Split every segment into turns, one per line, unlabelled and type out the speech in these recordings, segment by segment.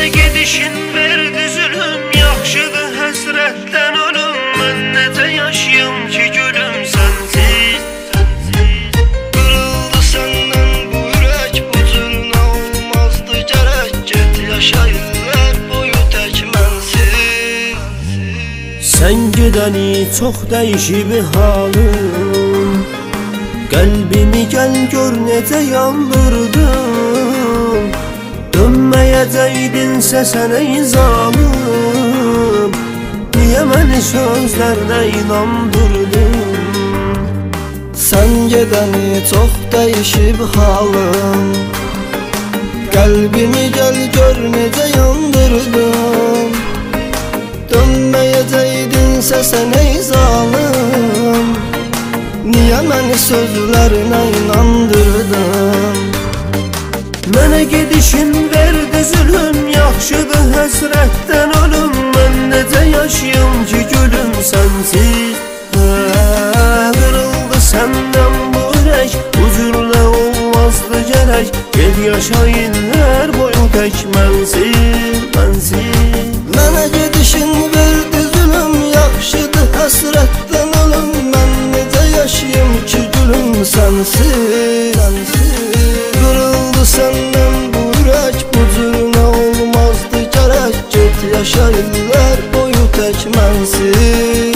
gedişin verdi zülüm, yaxşıdır həsrətdən ölüm. Mən necə yaşayım ki gülüm sənsiz?
Qırıldı səndən bu ürək, bu cürünə olmazdı gərək. Get yaşayırlar boyu tək mənsiz.
Sən gedəni çox dəyişib halım, qəlbimi gəl gör necə yandırdın. Dönməyəcəkdinsə sən ey zalım, niyə məni sözlərinə inandırdın?
Sən gedəni çox dəyişib halım, qəlbimi gəl gör necə yandırdın. Dönməyəcəkdinsə sən ey zalım, niyə məni sözlərinə inandırdın?
Mənə gedişin verdi zülüm, yaxşıdır həsrətdən ölüm. Mən necə yaşayım ki gülüm sənsiz? Qırıldı səndən bu ürək, bu cürlə olmazdı gərək. Ged yaşayınlar boyu tək mənsiz, mənsiz.
Mənə gedişin verdi zülüm, yaxşıdır həsrətdən ölüm. Mən necə yaşayım ki gülüm sənsiz, qırıldı səndən bu ürək, bu cürünə olmazdı gərək. Get yaşayırlar boyu tək mənsiz,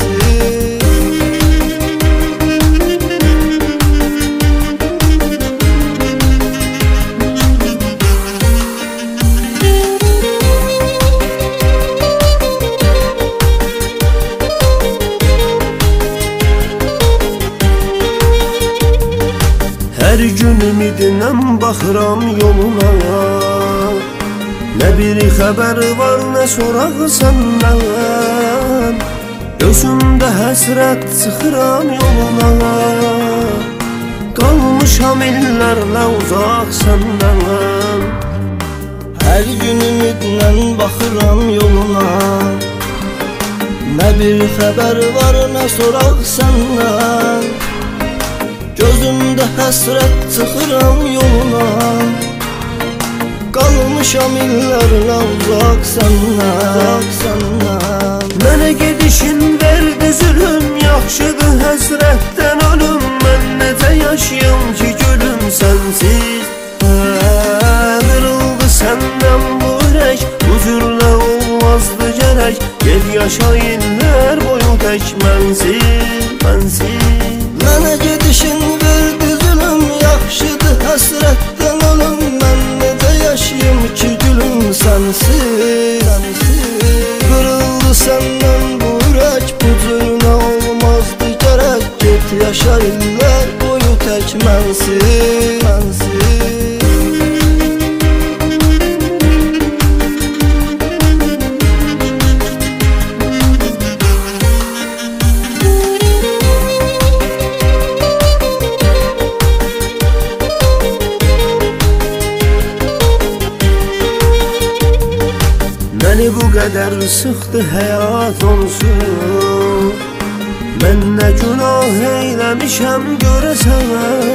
Hər gün ümidinəm baxıram yoluna, nə bir xəbər var, nə soraq səndən. Gözümdə həsrət çıxıram yoluna, qalmışam illərlə uzaq səndən.
hər gün ümidlə baxıram yoluna, nə bir xəbər var, nə soraq səndən. Gözümdə həsrət çıxıram yoluna, qalmışam illərlə uzaq səndən.
Mənə gedişin verdi zülüm, yaxşıdır həsrətdən ölüm. Mən necə yaşayım ki gülüm sənsiz? Qırıldı səndən bu ürək, bu cürlə olmazdı gərək. Ged yaşayınlar boyu tək mənsiz, mənsiz.
Mənə gedişin verdi zülüm, yaxşıdır həsrətdən ölüm. Mən necə yaşayım ki gülüm sənsiz? Qırıldı səndən bu ürək, bu cürünə olmazdı gərək. Get yaşayırlar boyu tək mənsiz.
Məni bu qədər sıxdı həyat onsuz, mən nə günah eyləmişəm görəsən.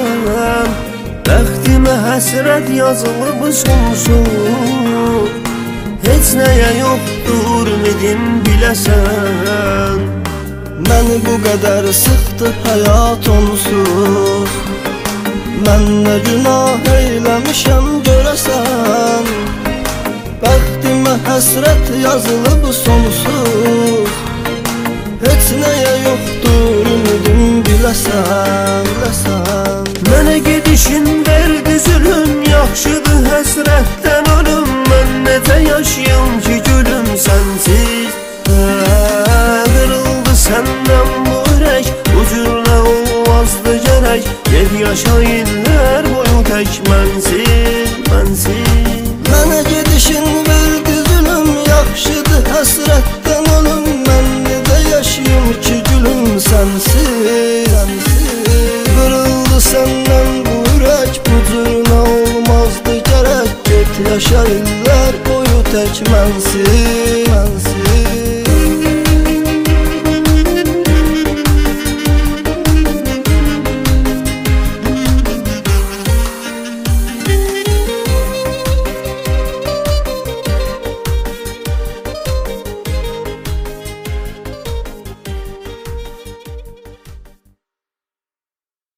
Bəxtimə həsrət yazılıb sonsuz, heç nəyə yoxdur ümidim biləsən.
Məni bu qədər sıxdı həyat onsuz, mən nə günah eyləmişəm görəsən. Bəxtimə həsrət yazılıb sonsuz, heç nəyə yoxdur ümidim biləsən.
Mənə gedişin verdi zülüm, yaxşıdır həsrətdən ölüm. Mən necə yaşayım ki gülüm sənsiz? Qırıldı səndən bu ürək, bu cürlə olmazdı gərək. Ged yaşayınlar boyu tək mənsiz, mənsiz.
Mənə gedişin verdi zülüm, yaxşıdır həsrətdən ölüm. Mən necə yaşayım ki gülüm sənsiz? Qırıldı səndən bu ürək, bu cürünə olmazdı gərək. Get yaşayırlar boyu tək mənsiz.